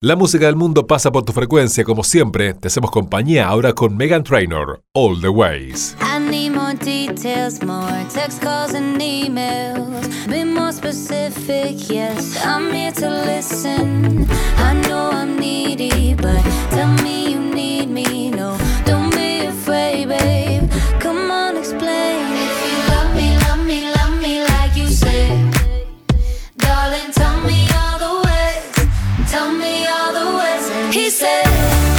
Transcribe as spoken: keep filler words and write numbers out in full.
La música del mundo pasa por tu frecuencia, como siempre. Te hacemos compañía ahora con Meghan Trainor, All the Ways. I need more details, more text calls and emails. Be more specific, yes, I'm here to listen. I know I'm needy, but tell me you need me. No, don't be afraid, babe. Come on, explain. If you love me, love me, love me like you say. Darling, tell me all the ways. Tell me all the ways. And he said